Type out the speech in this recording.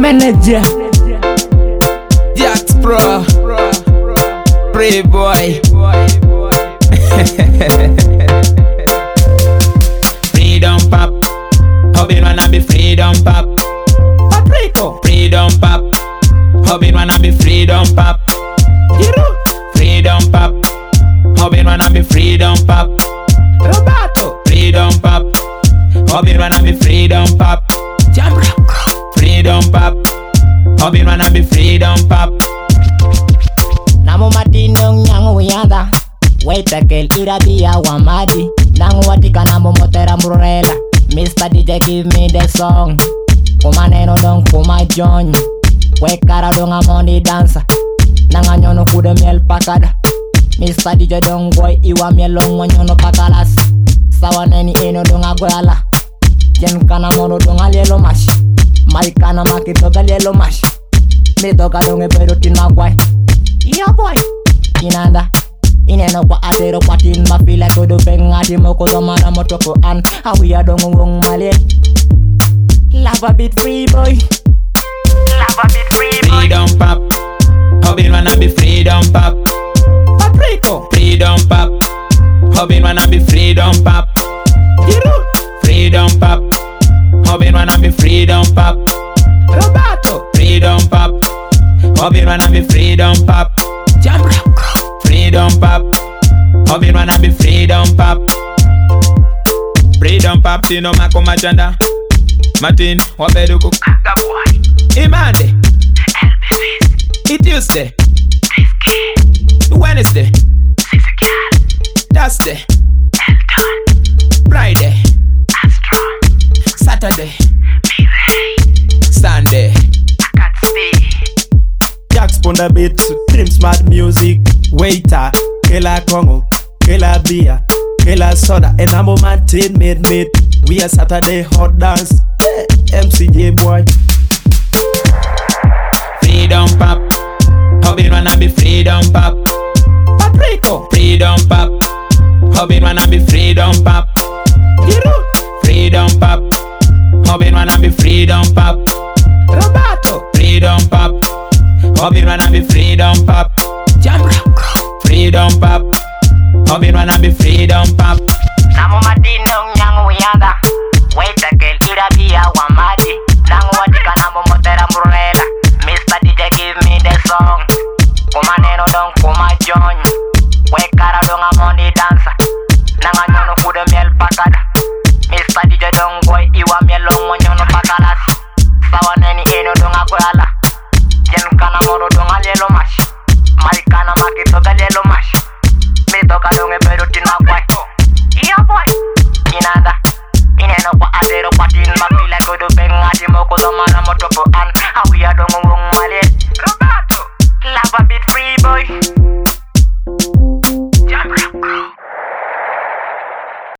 manager Jax Pro Playboy Freedom Pop Hobby wanna be Freedom Pop Patrico Freedom Pop Hobby wanna be Freedom Pop Freedom Pop Hobby wanna be Freedom Pop Roberto Freedom Pop Hobby wanna be Freedom Pop Jambra Freedom Pop Hobby wanna be Freedom Pop Namo matindong nyang uyanda Waitakil irabia wamadi Nangu watika namo motera murela Mr. DJ give me the song Kumaneno dong kumajon Wekara dong amondi dansa Nanga nyono kude miel pakada Mr. DJ dong boy iwa mielong nyono pakalas Sawa neni ino dong agwala Jen kana mono dong alielo mash Maikana makito galielo mash Mitoka dong epedo tinagwai Yo boy Inanda Ineno kwa adero kwa tin mafila kodo pengati moko domana motoko an Hawiya dong wong male Love a bit free boy Love a bit free boy Freedom Pop Hobby wanna be Freedom Pop Patrico Freedom Pop Hobby wanna be Freedom Pop Freedom Pop Hobby wanna be Freedom Pop Roberto Freedom Pop Hobby wanna be Freedom Pop Jambra Freedom Pop Hobby wanna be Freedom Pop Freedom Pop tino mako machanda Martin wabeduku Kaka boy Imande Tuesday Wednesday Thursday Friday Saturday Sunday Jax on the beat, Dream Smart Music. Waiter, Kela Kongo, Kela Beer, Kela Soda, and I'm on my team made. We are Saturday hot dance, MCJ boy. Freedom Pop Hobby wanna be Freedom Pop Patrico Freedom Pop Hobby wanna be Freedom Pop Freedom Pop Hobby wanna be Freedom Pop Roberto Freedom Pop Hobby wanna be Freedom Pop Jambra Freedom Pop Hobby wanna be Freedom Pop Namo matindong nyang uyanda Waitakil irabia wamadi Nangu watika namo motera murela Mr. DJ give me the song Kumaneno dong kumajon Wekara dong amondi dansa Nanga nyono kude miel pakada Mr. DJ dong boy iwa mielong nyono pakalas Sawa neni ino dong agwala Jen kana mono dong alielo mash Maikana makito galielo mash Mitoka dong epedo tinagwai Yo boy Inanda Ineno kwa adero kwa tin mafila kodo pengati moko domana motoko an Hawiya dong wong